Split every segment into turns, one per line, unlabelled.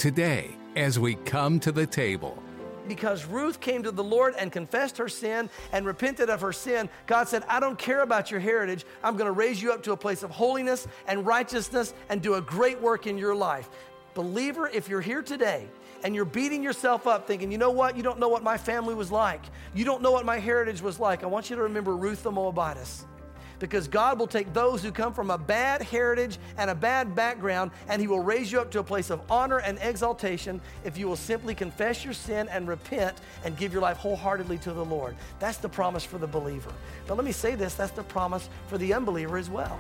today as we come to the table.
Because Ruth came to the Lord and confessed her sin and repented of her sin, God said, I don't care about your heritage. I'm going to raise you up to a place of holiness and righteousness and do a great work in your life. Believer, if you're here today and you're beating yourself up thinking, you know what? You don't know what my family was like. You don't know what my heritage was like. I want you to remember Ruth the Moabitess. Because God will take those who come from a bad heritage and a bad background, and He will raise you up to a place of honor and exaltation if you will simply confess your sin and repent and give your life wholeheartedly to the Lord. That's the promise for the believer. But let me say this, that's the promise for the unbeliever as well.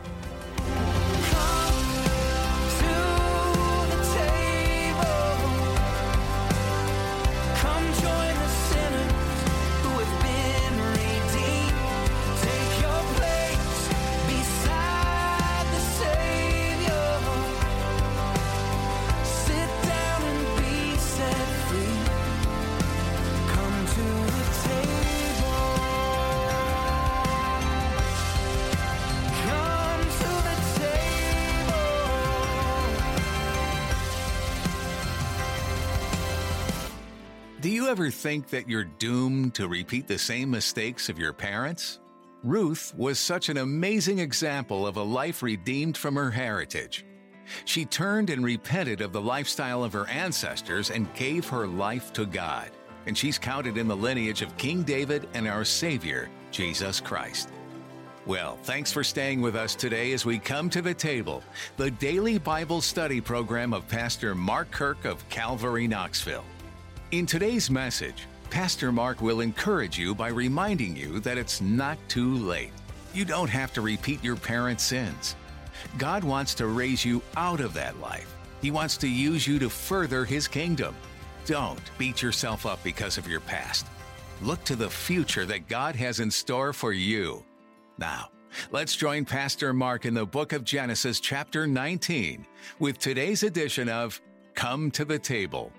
Do you ever think that you're doomed to repeat the same mistakes of your parents? Ruth was such an amazing example of a life redeemed from her heritage. She turned and repented of the lifestyle of her ancestors and gave her life to God. And she's counted in the lineage of King David and our Savior, Jesus Christ. Well, thanks for staying with us today as we come to the table, the daily Bible study program of Pastor Mark Kirk of Calvary, Knoxville. In today's message, Pastor Mark will encourage you by reminding you that it's not too late. You don't have to repeat your parents' sins. God wants to raise you out of that life. He wants to use you to further His kingdom. Don't beat yourself up because of your past. Look to the future that God has in store for you. Now, let's join Pastor Mark in the book of Genesis, chapter 19, with today's edition of Come to the Table.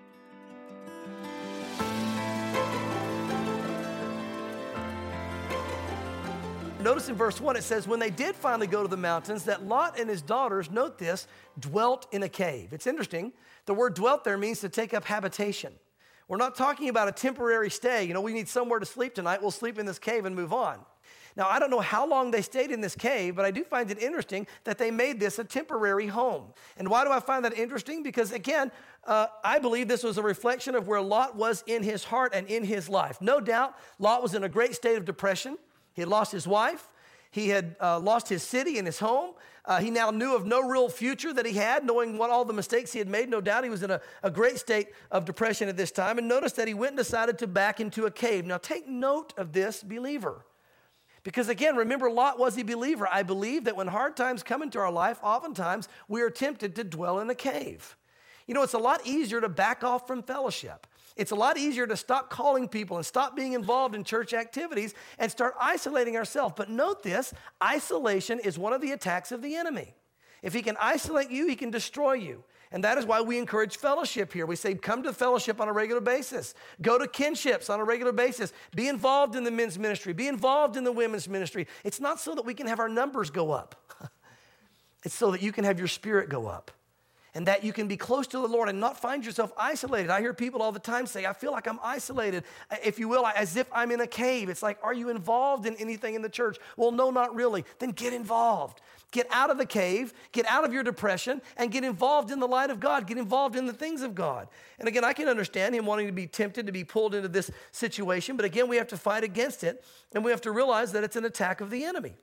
Notice in verse 1, it says, when they did finally go to the mountains, that Lot and his daughters, note this, dwelt in a cave. It's interesting. The word dwelt there means to take up habitation. We're not talking about a temporary stay. You know, we need somewhere to sleep tonight. We'll sleep in this cave and move on. Now, I don't know how long they stayed in this cave, but I do find it interesting that they made this a temporary home. And why do I find that interesting? Because again, I believe this was a reflection of where Lot was in his heart and in his life. No doubt, Lot was in a great state of depression. He had lost his wife. He had lost his city and his home. He now knew of no real future that he had, knowing what all the mistakes he had made. No doubt he was in a great state of depression at this time. And notice that he went and decided to back into a cave. Now take note of this, believer. Because again, remember, Lot was a believer. I believe that when hard times come into our life, oftentimes we are tempted to dwell in a cave. You know, it's a lot easier to back off from fellowship. It's a lot easier to stop calling people and stop being involved in church activities and start isolating ourselves. But note this, isolation is one of the attacks of the enemy. If he can isolate you, he can destroy you. And that is why we encourage fellowship here. We say, come to fellowship on a regular basis. Go to kinships on a regular basis. Be involved in the men's ministry. Be involved in the women's ministry. It's not so that we can have our numbers go up. It's so that you can have your spirit go up. And that you can be close to the Lord and not find yourself isolated. I hear people all the time say, I feel like I'm isolated, if you will, as if I'm in a cave. It's like, are you involved in anything in the church? Well, no, not really. Then get involved. Get out of the cave, get out of your depression, and get involved in the light of God. Get involved in the things of God. And again, I can understand him wanting to be tempted to be pulled into this situation, but again, we have to fight against it, and we have to realize that it's an attack of the enemy.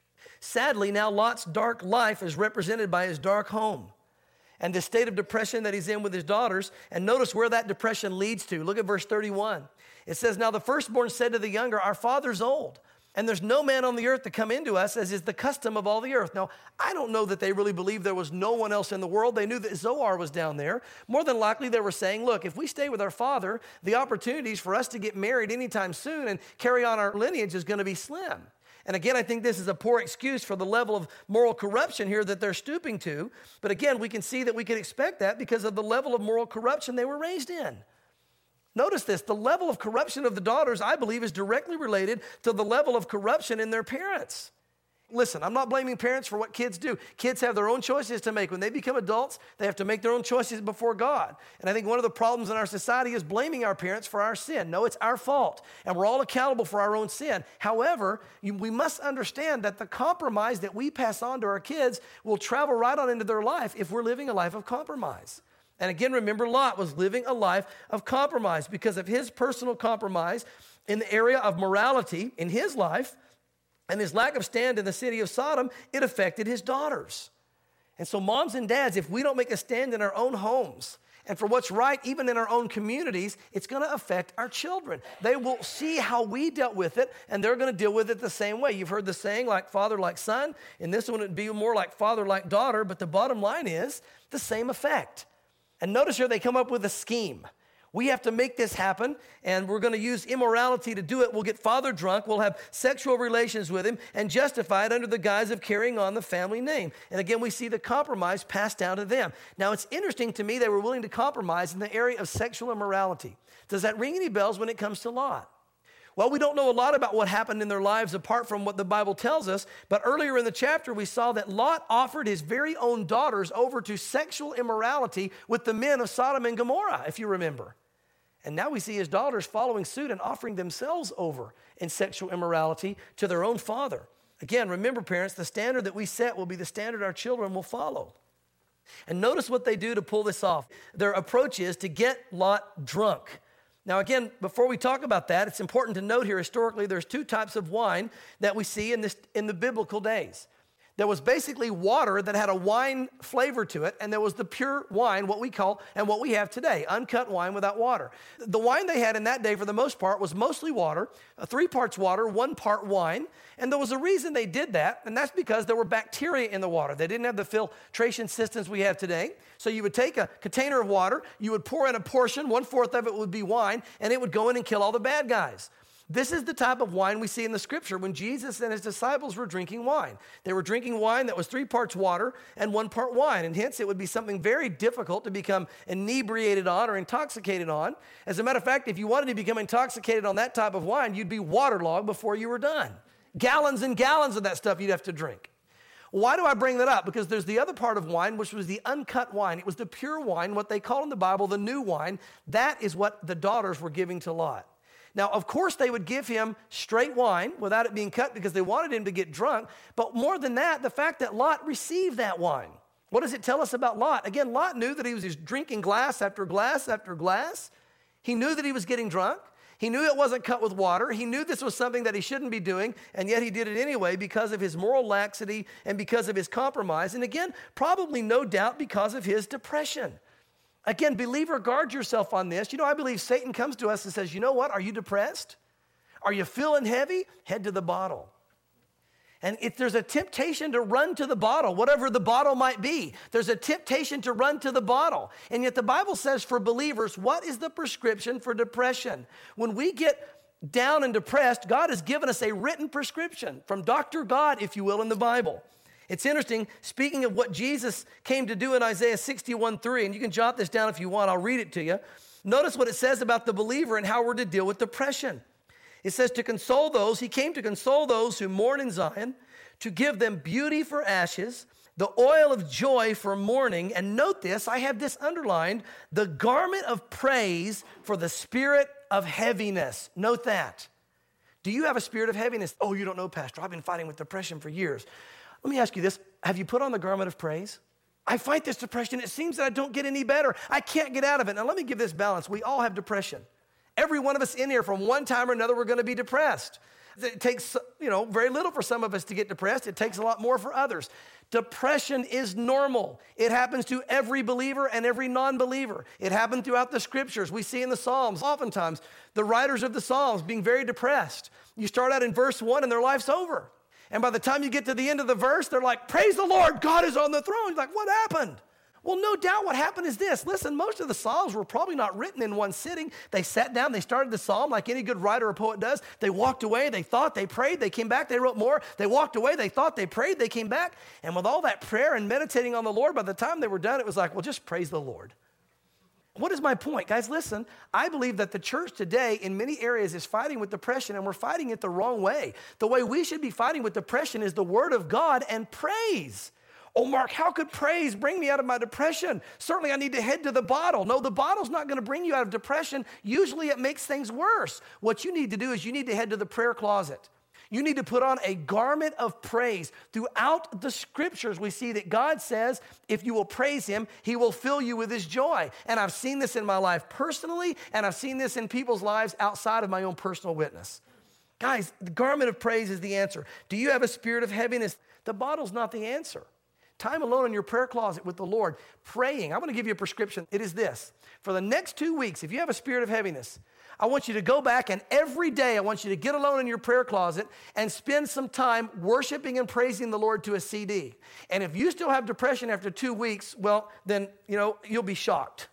Sadly, now Lot's dark life is represented by his dark home and the state of depression that he's in with his daughters. And notice where that depression leads to. Look at verse 31. It says, now the firstborn said to the younger, our father's old, and there's no man on the earth to come into us, as is the custom of all the earth. Now, I don't know that they really believed there was no one else in the world. They knew that Zoar was down there. More than likely, they were saying, look, if we stay with our father, the opportunities for us to get married anytime soon and carry on our lineage is going to be slim. And again, I think this is a poor excuse for the level of moral corruption here that they're stooping to. But again, we can see that we can expect that because of the level of moral corruption they were raised in. Notice this, the level of corruption of the daughters, I believe, is directly related to the level of corruption in their parents. Listen, I'm not blaming parents for what kids do. Kids have their own choices to make. When they become adults, they have to make their own choices before God. And I think one of the problems in our society is blaming our parents for our sin. No, it's our fault, and we're all accountable for our own sin. However, we must understand that the compromise that we pass on to our kids will travel right on into their life if we're living a life of compromise. And again, remember, Lot was living a life of compromise because of his personal compromise in the area of morality in his life. And his lack of stand in the city of Sodom, it affected his daughters. And so moms and dads, if we don't make a stand in our own homes and for what's right, even in our own communities, it's going to affect our children. They will see how we dealt with it, and they're going to deal with it the same way. You've heard the saying, like father, like son. In this one, it'd be more like father, like daughter. But the bottom line is the same effect. And notice here they come up with a scheme. We have to make this happen, and we're going to use immorality to do it. We'll get father drunk, we'll have sexual relations with him, and justify it under the guise of carrying on the family name. And again, we see the compromise passed down to them. Now, it's interesting to me they were willing to compromise in the area of sexual immorality. Does that ring any bells when it comes to Lot? Well, we don't know a lot about what happened in their lives apart from what the Bible tells us, but earlier in the chapter we saw that Lot offered his very own daughters over to sexual immorality with the men of Sodom and Gomorrah, if you remember. And now we see his daughters following suit and offering themselves over in sexual immorality to their own father. Again, remember, parents, the standard that we set will be the standard our children will follow. And notice what they do to pull this off. Their approach is to get Lot drunk. Now, again, before we talk about that, it's important to note here historically there's two types of wine that we see in the biblical days. There was basically water that had a wine flavor to it, and there was the pure wine, what we call, and what we have today, uncut wine without water. The wine they had in that day, for the most part, was mostly water, 3 parts water, 1 part wine, and there was a reason they did that, and that's because there were bacteria in the water. They didn't have the filtration systems we have today, so you would take a container of water, you would pour in a portion, 1/4 of it would be wine, and it would go in and kill all the bad guys. This is the type of wine we see in the scripture when Jesus and his disciples were drinking wine. They were drinking wine that was 3 parts water and 1 part wine, and hence it would be something very difficult to become inebriated on or intoxicated on. As a matter of fact, if you wanted to become intoxicated on that type of wine, you'd be waterlogged before you were done. Gallons and gallons of that stuff you'd have to drink. Why do I bring that up? Because there's the other part of wine, which was the uncut wine. It was the pure wine, what they call in the Bible the new wine. That is what the daughters were giving to Lot. Now, of course, they would give him straight wine without it being cut because they wanted him to get drunk. But more than that, the fact that Lot received that wine. What does it tell us about Lot? Again, Lot knew that he was just drinking glass after glass after glass. He knew that he was getting drunk. He knew it wasn't cut with water. He knew this was something that he shouldn't be doing, and yet he did it anyway because of his moral laxity and because of his compromise. And again, probably no doubt because of his depression. Again, believer, guard yourself on this. You know, I believe Satan comes to us and says, you know what? Are you depressed? Are you feeling heavy? Head to the bottle. And if there's a temptation to run to the bottle, whatever the bottle might be, there's a temptation to run to the bottle. And yet the Bible says for believers, what is the prescription for depression? When we get down and depressed, God has given us a written prescription from Dr. God, if you will, in the Bible. It's interesting, speaking of what Jesus came to do in Isaiah 61:3, and you can jot this down if you want, I'll read it to you. Notice what it says about the believer and how we're to deal with depression. It says he came to console those who mourn in Zion, to give them beauty for ashes, the oil of joy for mourning, and note this, I have this underlined, the garment of praise for the spirit of heaviness. Note that. Do you have a spirit of heaviness? Oh, you don't know, Pastor. I've been fighting with depression for years. Let me ask you this. Have you put on the garment of praise? I fight this depression. It seems that I don't get any better. I can't get out of it. Now, let me give this balance. We all have depression. Every one of us in here, from one time or another, we're going to be depressed. It takes, very little for some of us to get depressed. It takes a lot more for others. Depression is normal. It happens to every believer and every non-believer. It happened throughout the scriptures. We see in the Psalms, oftentimes, the writers of the Psalms being very depressed. You start out in verse 1 and their life's over. And by the time you get to the end of the verse, they're like, praise the Lord, God is on the throne. You're like, what happened? Well, no doubt what happened is this. Listen, most of the Psalms were probably not written in one sitting. They sat down, they started the Psalm like any good writer or poet does. They walked away, they thought, they prayed, they came back, they wrote more. They walked away, they thought, they prayed, they came back. And with all that prayer and meditating on the Lord, by the time they were done, it was like, well, just praise the Lord. What is my point? Guys, listen, I believe that the church today in many areas is fighting with depression, and we're fighting it the wrong way. The way we should be fighting with depression is the Word of God and praise. Oh, Mark, how could praise bring me out of my depression? Certainly I need to head to the bottle. No, the bottle's not going to bring you out of depression. Usually it makes things worse. What you need to do is you need to head to the prayer closet. You need to put on a garment of praise. Throughout the scriptures, we see that God says, if you will praise him, he will fill you with his joy. And I've seen this in my life personally, and I've seen this in people's lives outside of my own personal witness. Guys, the garment of praise is the answer. Do you have a spirit of heaviness? The bottle's not the answer. Time alone in your prayer closet with the Lord, praying. I'm going to give you a prescription. It is this. For the next 2 weeks, if you have a spirit of heaviness, I want you to go back, and every day I want you to get alone in your prayer closet and spend some time worshiping and praising the Lord to a CD. And if you still have depression after 2 weeks, well, then, you'll be shocked.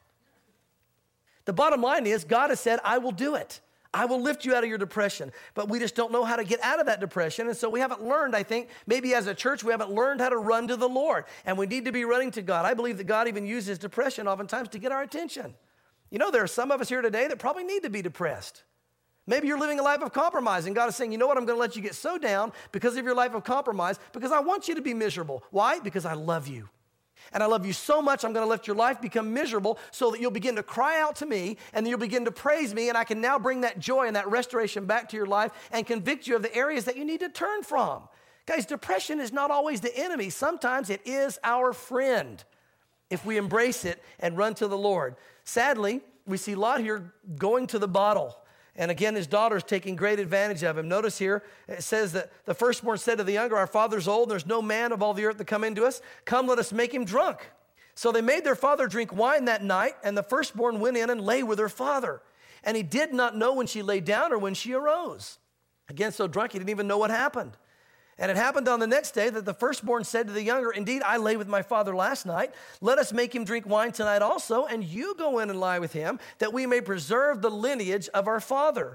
The bottom line is God has said, I will do it. I will lift you out of your depression. But we just don't know how to get out of that depression. And so we haven't learned, I think, maybe as a church, we haven't learned how to run to the Lord. And we need to be running to God. I believe that God even uses depression oftentimes to get our attention. There are some of us here today that probably need to be depressed. Maybe you're living a life of compromise, and God is saying, you know what, I'm going to let you get so down because of your life of compromise, because I want you to be miserable. Why? Because I love you. And I love you so much, I'm going to let your life become miserable so that you'll begin to cry out to me, and then you'll begin to praise me, and I can now bring that joy and that restoration back to your life and convict you of the areas that you need to turn from. Guys, depression is not always the enemy. Sometimes it is our friend if we embrace it and run to the Lord. Sadly, we see Lot here going to the bottle. And again, his daughter's taking great advantage of him. Notice here, it says that the firstborn said to the younger, our father's old, and there's no man of all the earth to come into us. Come, let us make him drunk. So they made their father drink wine that night, and the firstborn went in and lay with her father. And he did not know when she lay down or when she arose. Again, so drunk, he didn't even know what happened. And it happened on the next day that the firstborn said to the younger, indeed, I lay with my father last night. Let us make him drink wine tonight also, and you go in and lie with him, that we may preserve the lineage of our father.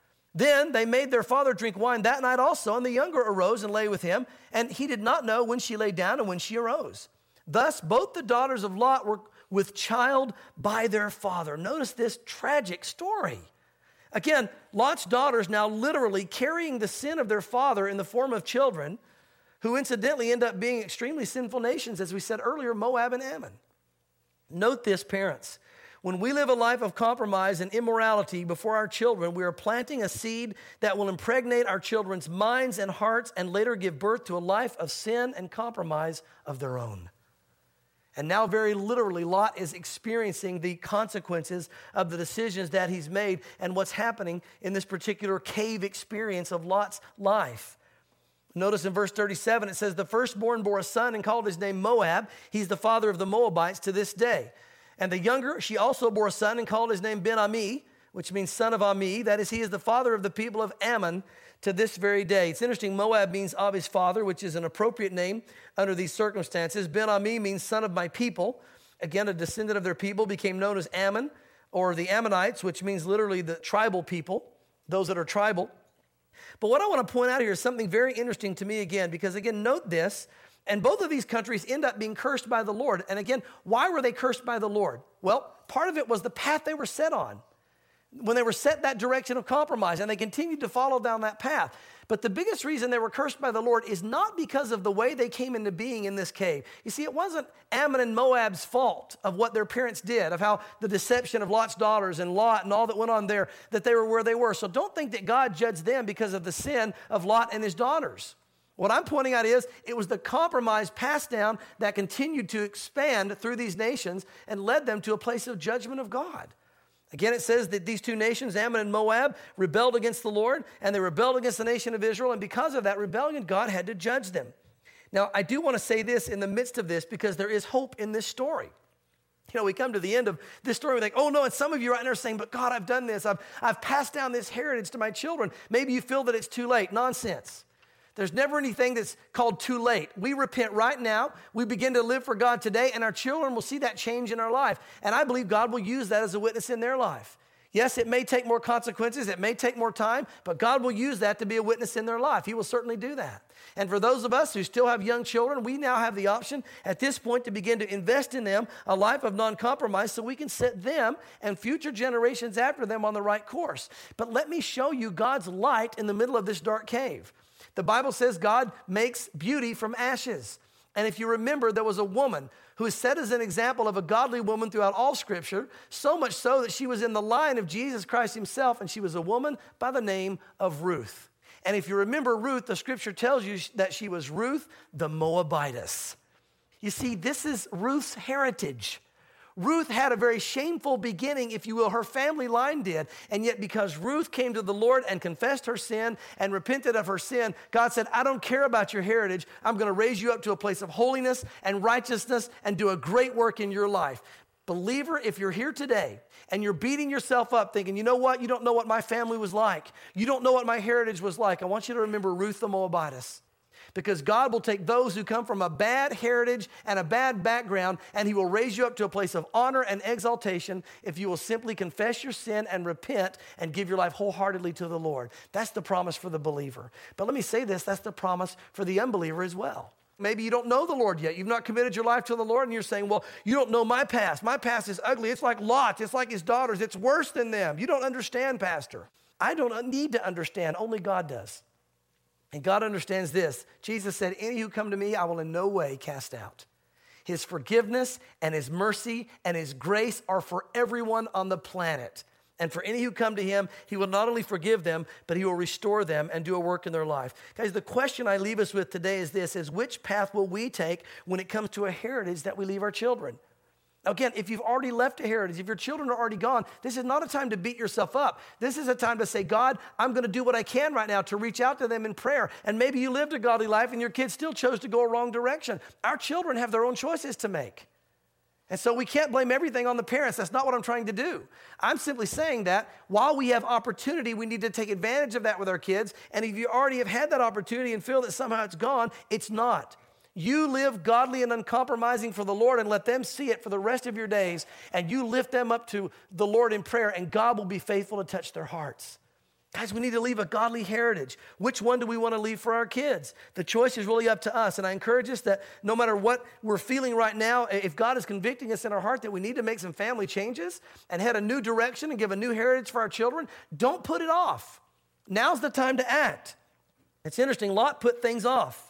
Then they made their father drink wine that night also, and the younger arose and lay with him, and he did not know when she lay down and when she arose. Thus, both the daughters of Lot were with child by their father. Notice this tragic story. Again, Lot's daughters now literally carrying the sin of their father in the form of children, who incidentally end up being extremely sinful nations, as we said earlier, Moab and Ammon. Note this, parents. When we live a life of compromise and immorality before our children, we are planting a seed that will impregnate our children's minds and hearts and later give birth to a life of sin and compromise of their own. And now very literally, Lot is experiencing the consequences of the decisions that he's made and what's happening in this particular cave experience of Lot's life. Notice in verse 37, it says, the firstborn bore a son and called his name Moab. He's the father of the Moabites to this day. And the younger, she also bore a son and called his name Ben-Ami, which means son of Ami. That is, he is the father of the people of Ammon to this very day. It's interesting, Moab means of his father, which is an appropriate name under these circumstances. Ben-Ami means son of my people. Again, a descendant of their people became known as Ammon, or the Ammonites, which means literally the tribal people, those that are tribal. But what I want to point out here is something very interesting to me again, because again, note this, and both of these countries end up being cursed by the Lord. And again, why were they cursed by the Lord? Well, part of it was the path they were set on. When they were set that direction of compromise, and they continued to follow down that path. But the biggest reason they were cursed by the Lord is not because of the way they came into being in this cave. You see, it wasn't Ammon and Moab's fault of what their parents did, of how the deception of Lot's daughters and Lot and all that went on there, that they were where they were. So don't think that God judged them because of the sin of Lot and his daughters. What I'm pointing out is it was the compromise passed down that continued to expand through these nations and led them to a place of judgment of God. Again, it says that these two nations, Ammon and Moab, rebelled against the Lord, and they rebelled against the nation of Israel, and because of that rebellion, God had to judge them. Now, I do want to say this in the midst of this because there is hope in this story. We come to the end of this story, we think, oh no, and some of you right now are saying, but God, I've done this. I've passed down this heritage to my children. Maybe you feel that it's too late. Nonsense. There's never anything that's called too late. We repent right now. We begin to live for God today, and our children will see that change in our life. And I believe God will use that as a witness in their life. Yes, it may take more consequences, it may take more time, but God will use that to be a witness in their life. He will certainly do that. And for those of us who still have young children, we now have the option at this point to begin to invest in them a life of non-compromise so we can set them and future generations after them on the right course. But let me show you God's light in the middle of this dark cave. The Bible says God makes beauty from ashes. And if you remember, there was a woman who is set as an example of a godly woman throughout all Scripture, so much so that she was in the line of Jesus Christ himself, and she was a woman by the name of Ruth. And if you remember Ruth, the Scripture tells you that she was Ruth the Moabitess. You see, this is Ruth's heritage. Ruth had a very shameful beginning, if you will, her family line did. And yet because Ruth came to the Lord and confessed her sin and repented of her sin, God said, I don't care about your heritage. I'm going to raise you up to a place of holiness and righteousness and do a great work in your life. Believer, if you're here today and you're beating yourself up thinking, you know what? You don't know what my family was like. You don't know what my heritage was like. I want you to remember Ruth the Moabitess. Because God will take those who come from a bad heritage and a bad background, and he will raise you up to a place of honor and exaltation if you will simply confess your sin and repent and give your life wholeheartedly to the Lord. That's the promise for the believer. But let me say this, that's the promise for the unbeliever as well. Maybe you don't know the Lord yet. You've not committed your life to the Lord, and you're saying, well, you don't know my past. My past is ugly. It's like Lot. It's like his daughters. It's worse than them. You don't understand, Pastor. I don't need to understand. Only God does. And God understands this. Jesus said, any who come to me, I will in no way cast out. His forgiveness and his mercy and his grace are for everyone on the planet. And for any who come to him, he will not only forgive them, but he will restore them and do a work in their life. Guys, the question I leave us with today is this, is which path will we take when it comes to a heritage that we leave our children? Again, if you've already left a heritage, if your children are already gone, this is not a time to beat yourself up. This is a time to say, God, I'm going to do what I can right now to reach out to them in prayer. And maybe you lived a godly life and your kids still chose to go a wrong direction. Our children have their own choices to make. And so we can't blame everything on the parents. That's not what I'm trying to do. I'm simply saying that while we have opportunity, we need to take advantage of that with our kids. And if you already have had that opportunity and feel that somehow it's gone, it's not. You live godly and uncompromising for the Lord and let them see it for the rest of your days, and you lift them up to the Lord in prayer, and God will be faithful to touch their hearts. Guys, we need to leave a godly heritage. Which one do we want to leave for our kids? The choice is really up to us, and I encourage us that no matter what we're feeling right now, if God is convicting us in our heart that we need to make some family changes and head a new direction and give a new heritage for our children, don't put it off. Now's the time to act. It's interesting, Lot put things off.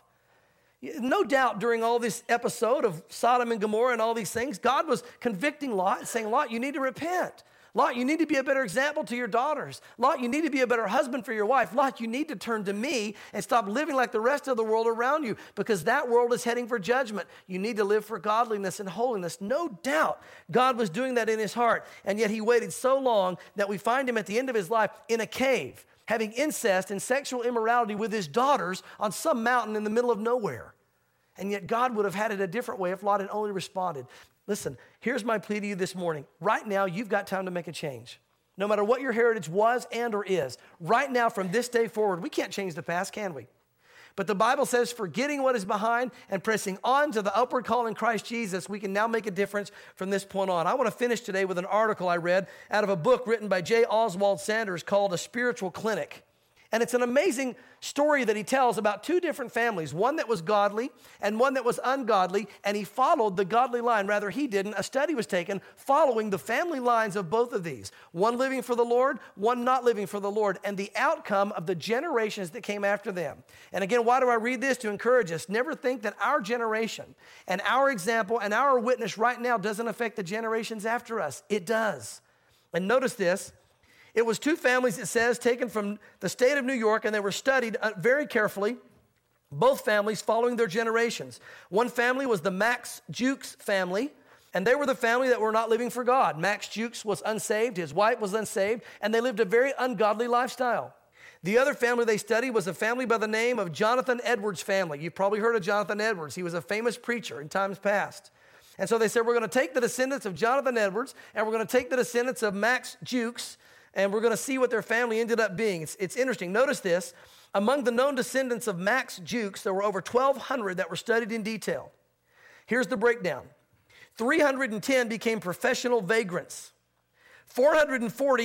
No doubt during all this episode of Sodom and Gomorrah and all these things, God was convicting Lot and saying, Lot, you need to repent. Lot, you need to be a better example to your daughters. Lot, you need to be a better husband for your wife. Lot, you need to turn to me and stop living like the rest of the world around you, because that world is heading for judgment. You need to live for godliness and holiness. No doubt God was doing that in his heart, and yet he waited so long that we find him at the end of his life in a cave, having incest and sexual immorality with his daughters on some mountain in the middle of nowhere. And yet God would have had it a different way if Lot had only responded. Listen, here's my plea to you this morning. Right now, you've got time to make a change. No matter what your heritage was and or is, right now from this day forward, we can't change the past, can we? But the Bible says, forgetting what is behind and pressing on to the upward call in Christ Jesus, we can now make a difference from this point on. I want to finish today with an article I read out of a book written by J. Oswald Sanders called A Spiritual Clinic. And it's an amazing story that he tells about two different families, one that was godly and one that was ungodly, and he followed the godly line. Rather, he didn't. A study was taken following the family lines of both of these, one living for the Lord, one not living for the Lord, and the outcome of the generations that came after them. And again, why do I read this? To encourage us. Never think that our generation and our example and our witness right now doesn't affect the generations after us. It does. And notice this. It was two families, it says, taken from the state of New York, and they were studied very carefully, both families following their generations. One family was the Max Jukes family, and they were the family that were not living for God. Max Jukes was unsaved, his wife was unsaved, and they lived a very ungodly lifestyle. The other family they studied was a family by the name of Jonathan Edwards' family. You've probably heard of Jonathan Edwards. He was a famous preacher in times past. And so they said, we're going to take the descendants of Jonathan Edwards, and we're going to take the descendants of Max Jukes, and we're going to see what their family ended up being. It's interesting. Notice this. Among the known descendants of Max Jukes, there were over 1,200 that were studied in detail. Here's the breakdown. 310 became professional vagrants. 440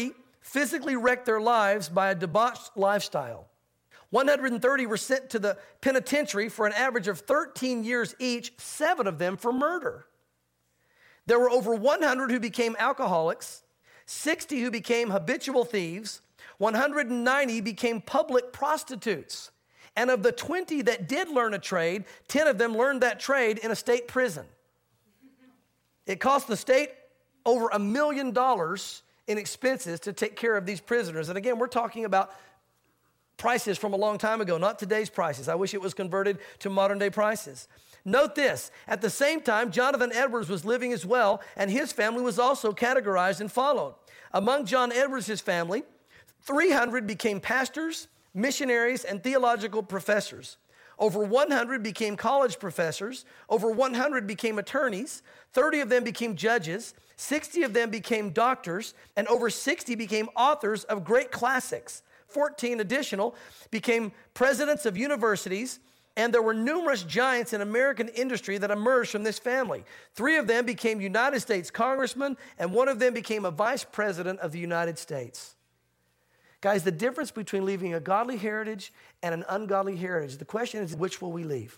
physically wrecked their lives by a debauched lifestyle. 130 were sent to the penitentiary for an average of 13 years each, 7 of them for murder. There were over 100 who became alcoholics, 60 who became habitual thieves, 190 became public prostitutes. And of the 20 that did learn a trade, 10 of them learned that trade in a state prison. It cost the state over $1 million in expenses to take care of these prisoners. And again, we're talking about prices from a long time ago, not today's prices. I wish it was converted to modern day prices. Note this, at the same time, Jonathan Edwards was living as well, and his family was also categorized and followed. Among John Edwards' family, 300 became pastors, missionaries, and theological professors. Over 100 became college professors. Over 100 became attorneys. 30 of them became judges. 60 of them became doctors. And over 60 became authors of great classics. 14 additional became presidents of universities. And there were numerous giants in American industry that emerged from this family. 3 of them became United States congressmen, and 1 of them became a vice president of the United States. Guys, the difference between leaving a godly heritage and an ungodly heritage, the question is, which will we leave?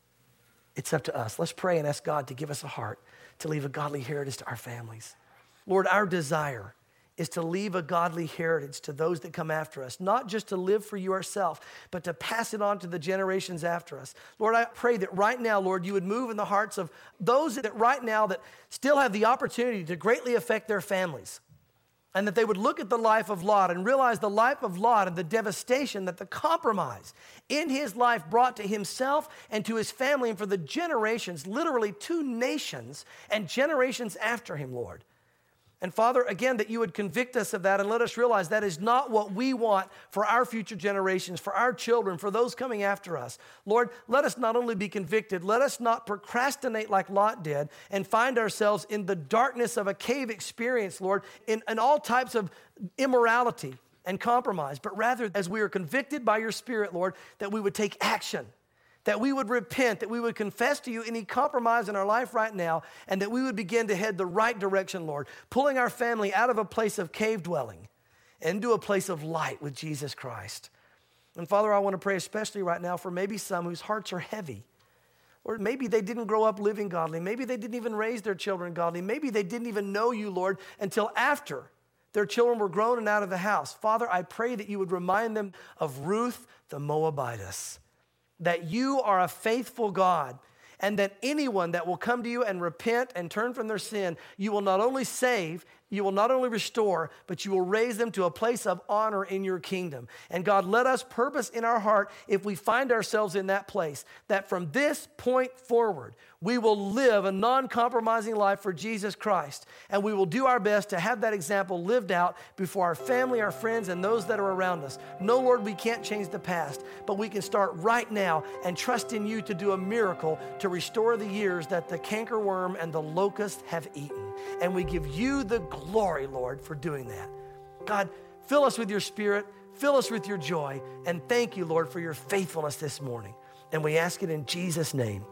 It's up to us. Let's pray and ask God to give us a heart to leave a godly heritage to our families. Lord, our desire is to leave a godly heritage to those that come after us, not just to live for you ourselves, but to pass it on to the generations after us. Lord, I pray that right now, Lord, you would move in the hearts of those that right now that still have the opportunity to greatly affect their families. And that they would look at the life of Lot and realize the life of Lot and the devastation that the compromise in his life brought to himself and to his family and for the generations, literally 2 nations and generations after him, Lord. And Father, again, that you would convict us of that and let us realize that is not what we want for our future generations, for our children, for those coming after us. Lord, let us not only be convicted, let us not procrastinate like Lot did and find ourselves in the darkness of a cave experience, Lord, in all types of immorality and compromise, but rather as we are convicted by your Spirit, Lord, that we would take action, that we would repent, that we would confess to you any compromise in our life right now, and that we would begin to head the right direction, Lord, pulling our family out of a place of cave dwelling into a place of light with Jesus Christ. And Father, I want to pray especially right now for maybe some whose hearts are heavy. Or maybe they didn't grow up living godly. Maybe they didn't even raise their children godly. Maybe they didn't even know you, Lord, until after their children were grown and out of the house. Father, I pray that you would remind them of Ruth the Moabitess, that you are a faithful God, and that anyone that will come to you and repent and turn from their sin, you will not only save, you will not only restore, but you will raise them to a place of honor in your kingdom. And God, let us purpose in our heart, if we find ourselves in that place, that from this point forward, we will live a non-compromising life for Jesus Christ. And we will do our best to have that example lived out before our family, our friends, and those that are around us. No, Lord, we can't change the past, but we can start right now and trust in you to do a miracle to restore the years that the cankerworm and the locust have eaten. And we give you the glory, Lord, for doing that. God, fill us with your Spirit, fill us with your joy, and thank you, Lord, for your faithfulness this morning. And we ask it in Jesus' name.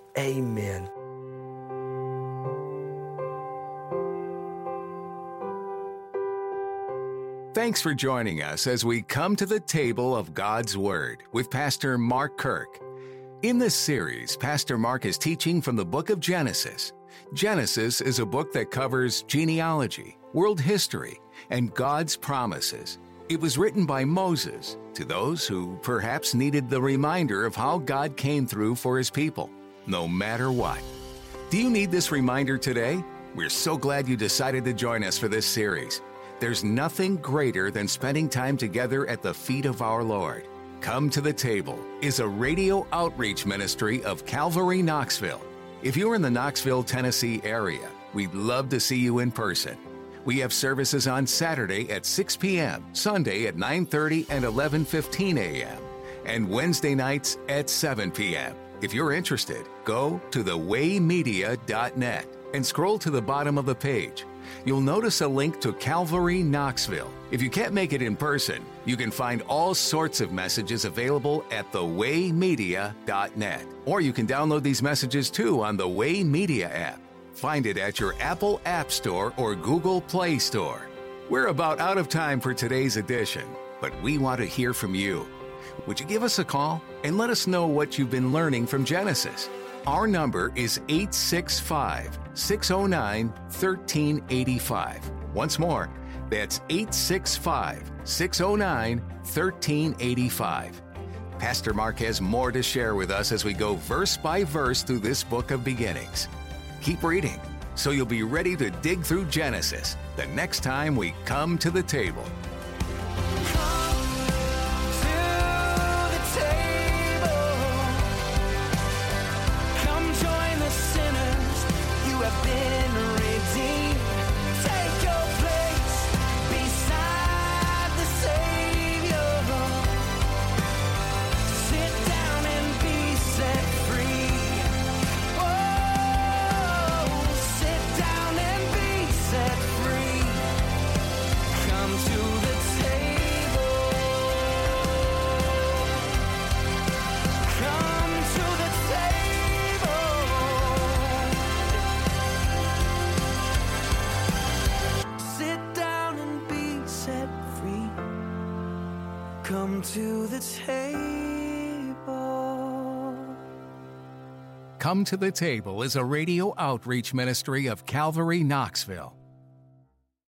Amen.
Thanks for joining us as we come to the table of God's Word with Pastor Mark Kirk. In this series, Pastor Mark is teaching from the book of Genesis. Genesis is a book that covers genealogy, world history, and God's promises. It was written by Moses to those who perhaps needed the reminder of how God came through for his people, no matter what. Do you need this reminder today? We're so glad you decided to join us for this series. There's nothing greater than spending time together at the feet of our Lord. Come to the Table is a radio outreach ministry of Calvary Knoxville. If you're in the Knoxville, Tennessee area, we'd love to see you in person. We have services on Saturday at 6 p.m., Sunday at 9:30 and 11:15 a.m., and Wednesday nights at 7 p.m. If you're interested, go to thewaymedia.net and scroll to the bottom of the page. You'll notice a link to Calvary Knoxville. If you can't make it in person, you can find all sorts of messages available at thewaymedia.net. Or you can download these messages too on the Way Media app. Find it at your Apple App Store or Google Play Store. We're about out of time for today's edition, but we want to hear from you. Would you give us a call and let us know what you've been learning from Genesis? Our number is 865-609-1385. Once more, that's 865-609-1385. Pastor Mark has more to share with us as we go verse by verse through this book of beginnings. Keep reading, so you'll be ready to dig through Genesis the next time we come to the table.
Come to the table.
Come to the Table is a radio outreach ministry of Calvary Knoxville.